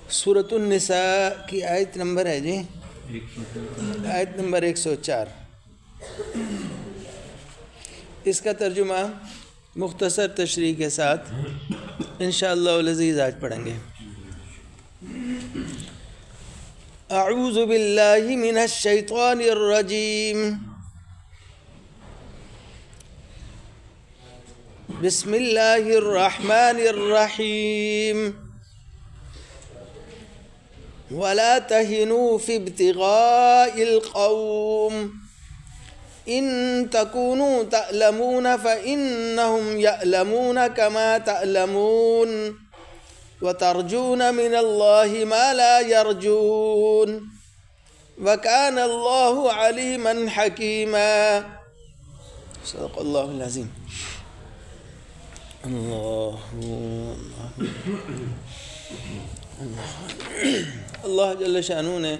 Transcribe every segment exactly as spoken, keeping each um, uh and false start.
سورۃ النساء کی آیت نمبر ہے جی آیت نمبر ایک سو چار. اس کا ترجمہ مختصر تشریح کے ساتھ انشاءاللہ العزیز آج پڑھیں گے. اعوذ باللہ من الشیطان الرجیم. بسم اللہ الرحمن الرحیم. ولا تهنوا في ابتغاء القوم إن تكونوا تألمون فإنهم يألمون كما تألمون وترجون من الله ما لا يرجون وكان الله عليما حكيما. صدق الله العظيم. الله اللہ جل شانہ نے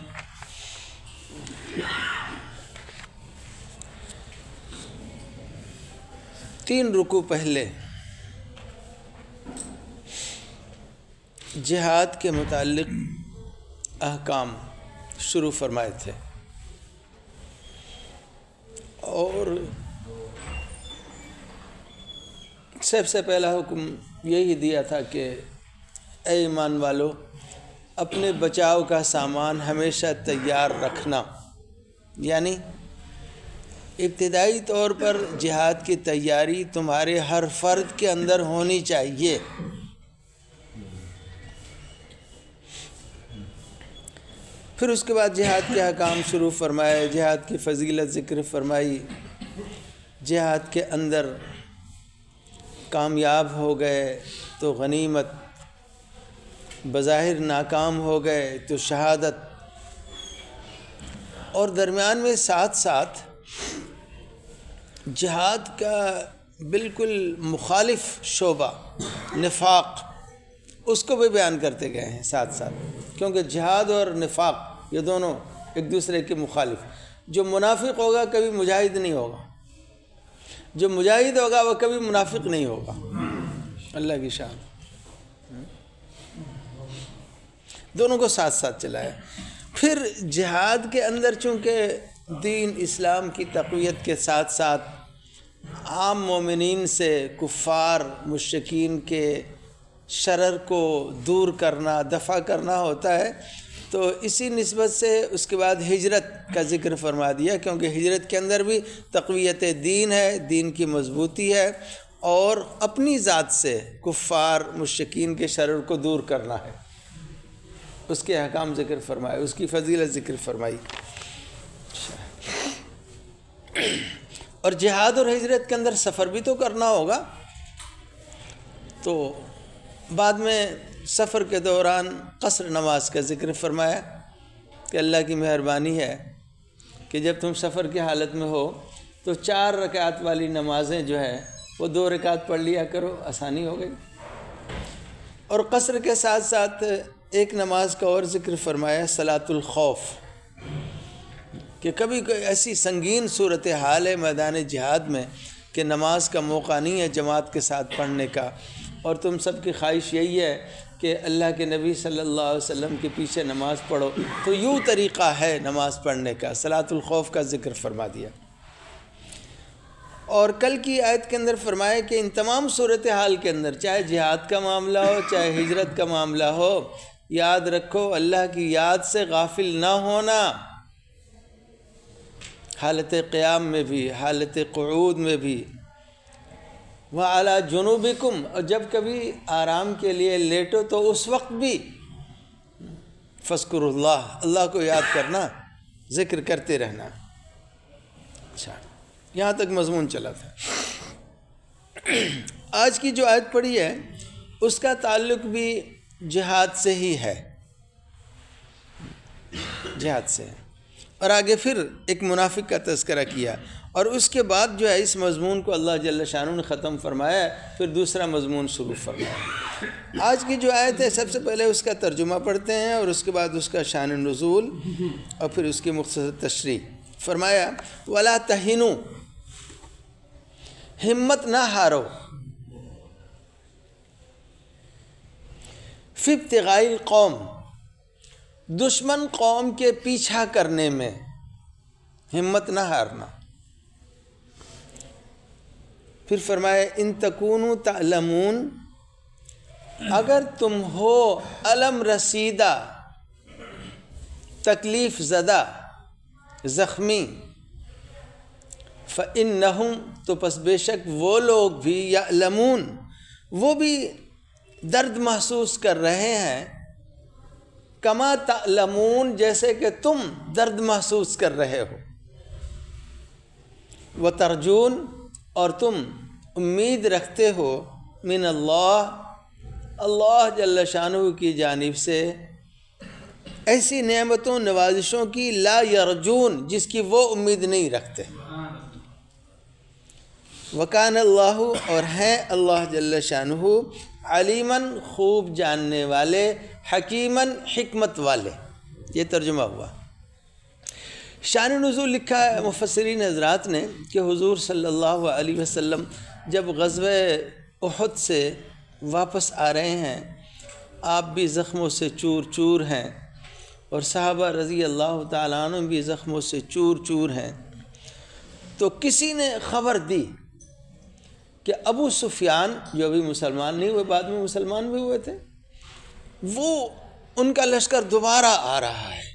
تین رکوع پہلے جہاد کے متعلق احکام شروع فرمائے تھے اور سب سے پہلا حکم یہی دیا تھا کہ اے ایمان والو اپنے بچاؤ کا سامان ہمیشہ تیار رکھنا. یعنی ابتدائی طور پر جہاد کی تیاری تمہارے ہر فرد کے اندر ہونی چاہیے. پھر اس کے بعد جہاد کے احکام شروع فرمائے، جہاد کی فضیلت ذکر فرمائی. جہاد کے اندر کامیاب ہو گئے تو غنیمت، بظاہر ناکام ہو گئے تو شہادت، اور درمیان میں ساتھ ساتھ جہاد کا بالکل مخالف شعبہ نفاق، اس کو بھی بیان کرتے گئے ہیں ساتھ ساتھ، کیونکہ جہاد اور نفاق یہ دونوں ایک دوسرے کے مخالف. جو منافق ہوگا کبھی مجاہد نہیں ہوگا، جو مجاہد ہوگا وہ کبھی منافق نہیں ہوگا. اللہ کی شان. دونوں کو ساتھ ساتھ چلایا. پھر جہاد کے اندر چونکہ دین اسلام کی تقویت کے ساتھ ساتھ عام مومنین سے کفار مشرکین کے شرر کو دور کرنا، دفع کرنا ہوتا ہے، تو اسی نسبت سے اس کے بعد ہجرت کا ذکر فرما دیا، کیونکہ ہجرت کے اندر بھی تقویت دین ہے، دین کی مضبوطی ہے، اور اپنی ذات سے کفار مشرکین کے شرر کو دور کرنا ہے. اس کے احکام ذکر فرمائے، اس کی فضیلت ذکر فرمائی. اور جہاد اور ہجرت کے اندر سفر بھی تو کرنا ہوگا، تو بعد میں سفر کے دوران قصر نماز کا ذکر فرمایا کہ اللہ کی مہربانی ہے کہ جب تم سفر کی حالت میں ہو تو چار رکعت والی نمازیں جو ہے وہ دو رکعت پڑھ لیا کرو، آسانی ہو گئی. اور قصر کے ساتھ ساتھ ایک نماز کا اور ذکر فرمایا، صلاۃ الخوف، کہ کبھی کوئی ایسی سنگین صورتحال ہے میدان جہاد میں کہ نماز کا موقع نہیں ہے جماعت کے ساتھ پڑھنے کا، اور تم سب کی خواہش یہی ہے کہ اللہ کے نبی صلی اللہ علیہ وسلم کے پیچھے نماز پڑھو، تو یوں طریقہ ہے نماز پڑھنے کا. صلاۃ الخوف کا ذکر فرما دیا. اور کل کی آیت کے اندر فرمایا کہ ان تمام صورتحال کے اندر، چاہے جہاد کا معاملہ ہو چاہے ہجرت کا معاملہ ہو، یاد رکھو اللہ کی یاد سے غافل نہ ہونا. حالت قیام میں بھی، حالت قعود میں بھی، وَعَلَى جُنُوبِكُمْ، اور جب کبھی آرام کے لیے لیٹو تو اس وقت بھی فَاذْكُرُوا اللَّهَ، اللہ کو یاد کرنا، ذکر کرتے رہنا. اچھا، یہاں تک مضمون چلا تھا. آج کی جو آیت پڑھی ہے اس کا تعلق بھی جہاد سے ہی ہے، جہاد سے ہے. اور آگے پھر ایک منافق کا تذکرہ کیا، اور اس کے بعد جو ہے اس مضمون کو اللہ جل شانہ نے ختم فرمایا، پھر دوسرا مضمون شروع فرمایا. آج کی جو آیت ہے سب سے پہلے اس کا ترجمہ پڑھتے ہیں، اور اس کے بعد اس کا شان نزول، اور پھر اس کی مختصر تشریح. فرمایا وَلَا تَهِنُوا، ہمت نہ ہارو، فی ابتغاء القوم، دشمن قوم کے پیچھا کرنے میں ہمت نہ ہارنا۔ پھر فرمائے ان تکونوا تعلمون، اگر تم ہو علم رسیدہ، تکلیف زدہ، زخمی، فَإِنَّهُمْ تو پس بے شک وہ لوگ بھی یعلمون، وہ بھی درد محسوس کر رہے ہیں، کما تعلمون جیسے کہ تم درد محسوس کر رہے ہو، وَتَرْجُونَ اور تم امید رکھتے ہو من اللہ، اللہ جل شانہ کی جانب سے ایسی نعمتوں نوازشوں کی، لا یرجون جس کی وہ امید نہیں رکھتے۔ وکان اللہ اور ہیں اللہ جل شانہ علیماً خوب جاننے والے، حکیماً حکمت والے۔ یہ ترجمہ ہوا۔ شان نزول لکھا ہے مفسرین حضرات نے کہ حضور صلی اللہ علیہ وسلم جب غزوہ احد سے واپس آ رہے ہیں، آپ بھی زخموں سے چور چور ہیں اور صحابہ رضی اللہ تعالیٰ عنہ بھی زخموں سے چور چور ہیں، تو کسی نے خبر دی کہ ابو سفیان جو ابھی مسلمان نہیں ہوئے، بعد میں مسلمان بھی ہوئے تھے، وہ ان کا لشکر دوبارہ آ رہا ہے۔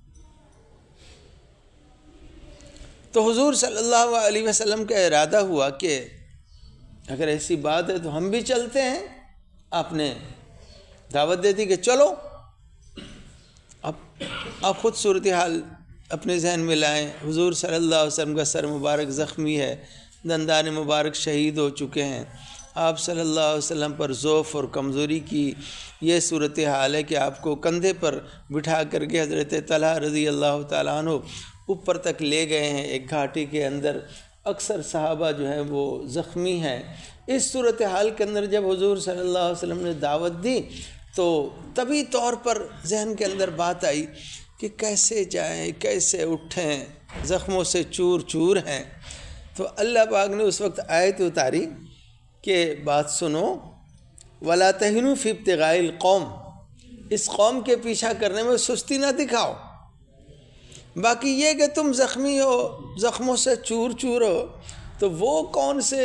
تو حضور صلی اللہ علیہ وسلم کا ارادہ ہوا کہ اگر ایسی بات ہے تو ہم بھی چلتے ہیں۔ آپ نے دعوت دے دی کہ چلو۔ اب آپ خود صورتحال اپنے ذہن میں لائیں، حضور صلی اللہ علیہ وسلم کا سر مبارک زخمی ہے، دندان مبارک شہید ہو چکے ہیں، آپ صلی اللہ علیہ وسلم پر ضعف اور کمزوری کی یہ صورتحال ہے کہ آپ کو کندھے پر بٹھا کر کے حضرت طلحہ رضی اللہ تعالیٰ عنہ اوپر تک لے گئے ہیں ایک گھاٹی کے اندر، اکثر صحابہ جو ہیں وہ زخمی ہیں۔ اس صورتحال کے اندر جب حضور صلی اللہ علیہ وسلم نے دعوت دی تو طبعی طور پر ذہن کے اندر بات آئی کہ کیسے جائیں، کیسے اٹھیں، زخموں سے چور چور ہیں۔ تو اللہ پاک نے اس وقت آیت اتاری کہ بات سنو، وَلَا تَهِنُوا فِي ابْتِغَاءِ الْقَوْمِ، اس قوم کے پیچھا کرنے میں سستی نہ دکھاؤ۔ باقی یہ کہ تم زخمی ہو، زخموں سے چور چور ہو، تو وہ کون سے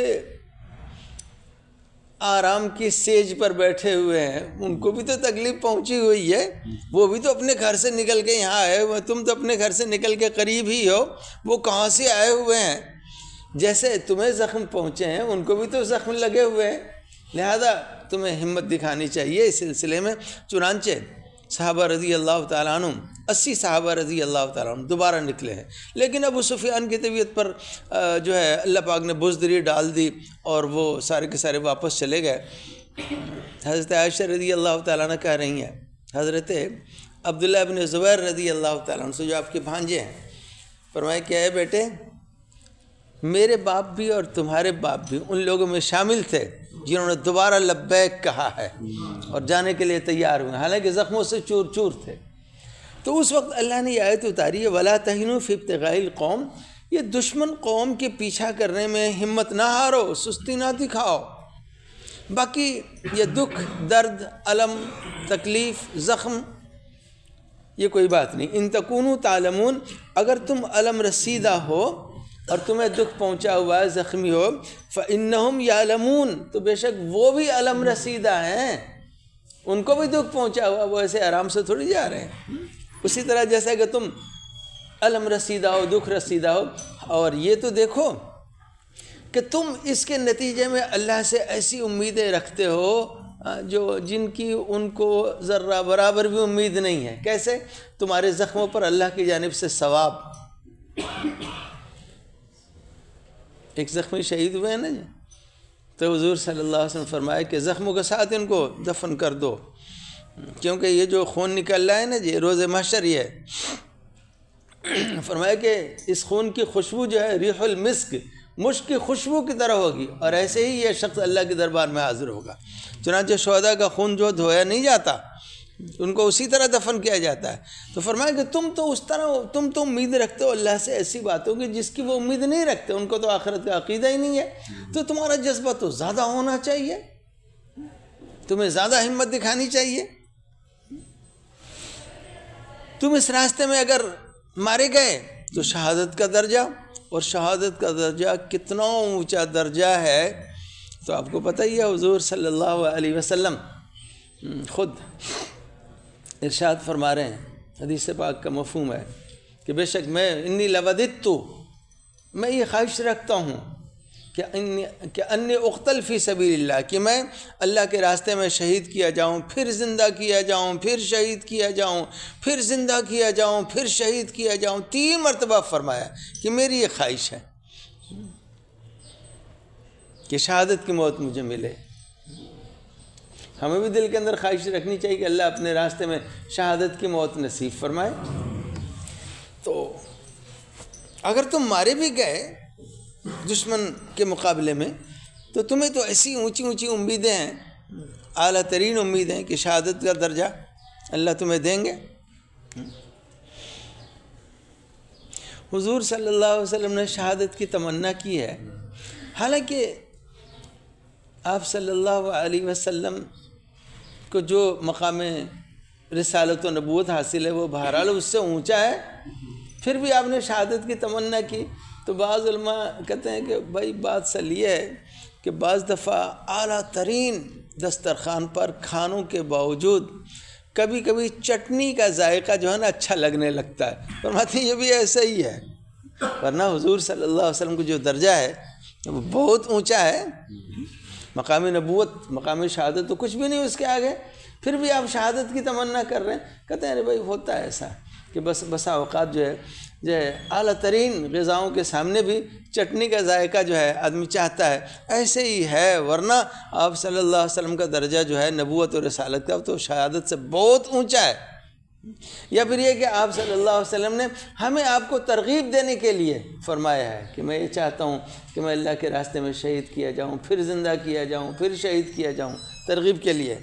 آرام کی سیج پر بیٹھے ہوئے ہیں، ان کو بھی تو تکلیف پہنچی ہوئی ہے، وہ بھی تو اپنے گھر سے نکل کے یہاں آئے ہوئے، تم تو اپنے گھر سے نکل کے قریب ہی ہو، وہ کہاں سے آئے ہوئے ہیں؟ جیسے تمہیں زخم پہنچے ہیں ان کو بھی تو زخم لگے ہوئے ہیں، لہذا تمہیں ہمت دکھانی چاہیے اس سلسلے میں۔ چنانچہ صحابہ رضی اللہ تعالیٰ عنہ، اسی صحابہ رضی اللہ تعالیٰ عنہ دوبارہ نکلے ہیں، لیکن ابو سفیان کی طبیعت پر جو ہے اللہ پاک نے بزدلی ڈال دی اور وہ سارے کے سارے واپس چلے گئے۔ حضرت عائشہ رضی اللہ تعالیٰ عنہ کہہ رہی ہیں، حضرت عبداللہ بن زبیر رضی اللہ تعالیٰ عنہ سے جو آپ کے بھانجے ہیں، فرمائے کہ اے بیٹے، میرے باپ بھی اور تمہارے باپ بھی ان لوگوں میں شامل تھے جنہوں نے دوبارہ لبیک کہا ہے اور جانے کے لیے تیار ہوئے، حالانکہ زخموں سے چور چور تھے۔ تو اس وقت اللہ نے یہ آیت اتاری ہے، وَلَا تَهِنُوا فِي ابْتِغَاءِ الْقَوْمِ، یہ دشمن قوم کے پیچھا کرنے میں ہمت نہ ہارو، سستی نہ دکھاؤ۔ باقی یہ دکھ، درد، علم، تکلیف، زخم، یہ کوئی بات نہیں۔ ان تکونوا تعلمون، اگر تم علم رسیدہ ہو اور تمہیں دکھ پہنچا ہوا ہے، زخمی ہو، فَإِنَّهُمْ يَعْلَمُونَ تو بے شک وہ بھی علم رسیدہ ہیں، ان کو بھی دکھ پہنچا ہوا، وہ ایسے آرام سے تھوڑی جا رہے ہیں۔ اسی طرح جیسا کہ تم علم رسیدہ ہو، دکھ رسیدہ ہو، اور یہ تو دیکھو کہ تم اس کے نتیجے میں اللہ سے ایسی امیدیں رکھتے ہو جو جن کی ان کو ذرہ برابر بھی امید نہیں ہے۔ کیسے؟ تمہارے زخموں پر اللہ کی جانب سے ثواب۔ ایک زخمی شہید ہوئے ہیں نا جی، تو حضور صلی اللہ علیہ وسلم فرمایا کہ زخموں کے ساتھ ان کو دفن کر دو، کیونکہ یہ جو خون نکل رہا ہے نا جی روز محشر، یہ فرمایا کہ اس خون کی خوشبو جو ہے ریح المسک، مشک کی خوشبو کی طرح ہوگی، اور ایسے ہی یہ شخص اللہ کے دربار میں حاضر ہوگا۔ چنانچہ شہداء کا خون جو دھویا نہیں جاتا، ان کو اسی طرح دفن کیا جاتا ہے۔ تو فرمایا کہ تم تو اس طرح تم تو امید رکھتے ہو اللہ سے ایسی باتوں کی جس کی وہ امید نہیں رکھتے، ان کو تو آخرت کا عقیدہ ہی نہیں ہے، تو تمہارا جذبہ تو زیادہ ہونا چاہیے، تمہیں زیادہ ہمت دکھانی چاہیے۔ تم اس راستے میں اگر مارے گئے تو شہادت کا درجہ، اور شہادت کا درجہ کتنا اونچا درجہ ہے تو آپ کو پتہ ہی ہے۔ حضور صلی اللہ علیہ وسلم خود ارشاد فرما رہے ہیں، حدیث پاک کا مفہوم ہے کہ بے شک میں انی لوددت، میں یہ خواہش رکھتا ہوں کہ انی کہ انی اقتل فی سبیل اللہ، کہ میں اللہ کے راستے میں شہید کیا جاؤں، پھر زندہ کیا جاؤں، پھر شہید کیا جاؤں، پھر زندہ کیا جاؤں، پھر شہید کیا جاؤں، تین مرتبہ فرمایا کہ میری یہ خواہش ہے کہ شہادت کی موت مجھے ملے۔ ہمیں بھی دل کے اندر خواہش رکھنی چاہیے کہ اللہ اپنے راستے میں شہادت کی موت نصیب فرمائے۔ تو اگر تم مارے بھی گئے دشمن کے مقابلے میں تو تمہیں تو ایسی اونچی اونچی امیدیں ہیں، اعلیٰ ترین امیدیں ہیں کہ شہادت کا درجہ اللہ تمہیں دیں گے۔ حضور صلی اللہ علیہ وسلم نے شہادت کی تمنا کی ہے، حالانکہ آپ صلی اللہ علیہ وسلم کو جو مقام رسالت و نبوت حاصل ہے وہ بہرحال اس سے اونچا ہے، پھر بھی آپ نے شہادت کی تمنا کی۔ تو بعض علماء کہتے ہیں کہ بھائی بات سل یہ ہے کہ بعض دفعہ اعلیٰ ترین دسترخوان پر کھانوں کے باوجود کبھی کبھی چٹنی کا ذائقہ جو ہے نا اچھا لگنے لگتا ہے، فرماتے ہیں یہ بھی ایسا ہی ہے، ورنہ حضور صلی اللہ علیہ وسلم کو جو درجہ ہے وہ بہت اونچا ہے، مقام نبوت مقام شہادت تو کچھ بھی نہیں اس کے آگے، پھر بھی آپ شہادت کی تمنا کر رہے ہیں۔ کہتے ہیں ارے بھائی ہوتا ہے ایسا کہ بس بسا اوقات جو ہے جو ہے اعلیٰ ترین غذاؤں کے سامنے بھی چٹنی کا ذائقہ جو ہے آدمی چاہتا ہے، ایسے ہی ہے، ورنہ آپ صلی اللہ علیہ وسلم کا درجہ جو ہے نبوت اور رسالت کا تو شہادت سے بہت اونچا ہے۔ یا پھر یہ کہ آپ صلی اللہ علیہ وسلم نے ہمیں آپ کو ترغیب دینے کے لیے فرمایا ہے کہ میں یہ چاہتا ہوں کہ میں اللہ کے راستے میں شہید کیا جاؤں، پھر زندہ کیا جاؤں، پھر شہید کیا جاؤں، ترغیب کے لیے۔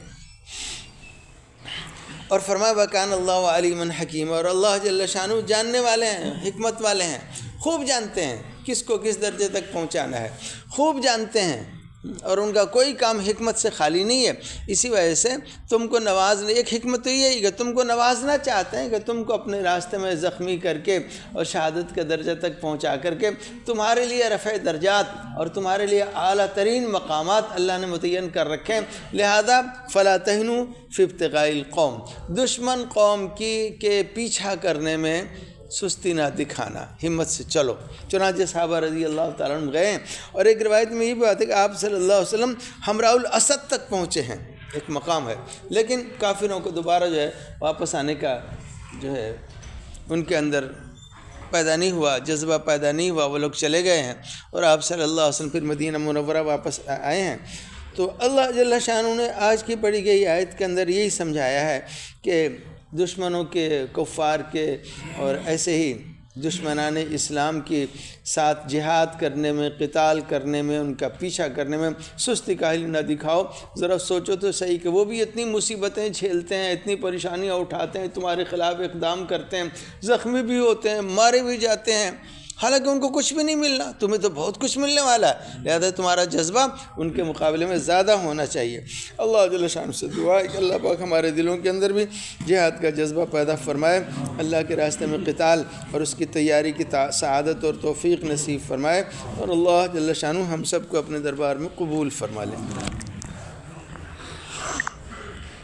اور فرمایا وَكَانَ اللَّهُ عَلِيمًا حَكِيمًا، اور اللہ جل شانہ جاننے والے ہیں، حکمت والے ہیں، خوب جانتے ہیں کس کو کس درجے تک پہنچانا ہے، خوب جانتے ہیں، اور ان کا کوئی کام حکمت سے خالی نہیں ہے۔ اسی وجہ سے تم کو نوازنے، ایک حکمت تو یہ ہے کہ تم کو نوازنا چاہتے ہیں کہ تم کو اپنے راستے میں زخمی کر کے اور شہادت کے درجہ تک پہنچا کر کے تمہارے لیے رفع درجات اور تمہارے لیے اعلیٰ ترین مقامات اللہ نے متعین کر رکھے ہیں۔ لہذا فلا تہنوا فی ابتغاء القوم، دشمن قوم کی کے پیچھا کرنے میں سستی نہ دکھانا، ہمت سے چلو۔ چنانچہ صحابہ رضی اللہ تعالیٰ عنہ گئے، اور ایک روایت میں یہ بھی بات ہے کہ آپ صلی اللہ علیہ وسلم حمراء الاسد تک پہنچے ہیں، ایک مقام ہے، لیکن کافروں کو دوبارہ جو ہے واپس آنے کا جو ہے ان کے اندر پیدا نہیں ہوا، جذبہ پیدا نہیں ہوا، وہ لوگ چلے گئے ہیں، اور آپ صلی اللہ علیہ وسلم پھر مدینہ منورہ واپس آئے ہیں۔ تو اللہ جل شانہ نے آج کی پڑھی گئی آیت کے اندر یہی سمجھایا ہے کہ دشمنوں کے، کفار کے، اور ایسے ہی دشمنان اسلام کی ساتھ جہاد کرنے میں، قتال کرنے میں، ان کا پیچھا کرنے میں سستی کاہلی نہ دکھاؤ۔ ذرا سوچو تو صحیح کہ وہ بھی اتنی مصیبتیں جھیلتے ہیں، اتنی پریشانیاں اٹھاتے ہیں، تمہارے خلاف اقدام کرتے ہیں، زخمی بھی ہوتے ہیں، مارے بھی جاتے ہیں، حالانکہ ان کو کچھ بھی نہیں ملنا، تمہیں تو بہت کچھ ملنے والا ہے، لہذا تمہارا جذبہ ان کے مقابلے میں زیادہ ہونا چاہیے۔ اللہ جل شانہ سے دعا ہے کہ اللہ پاک ہمارے دلوں کے اندر بھی جہاد کا جذبہ پیدا فرمائے، اللہ کے راستے میں قتال اور اس کی تیاری کی سعادت اور توفیق نصیب فرمائے، اور اللہ جل شانہ ہم سب کو اپنے دربار میں قبول فرما لے۔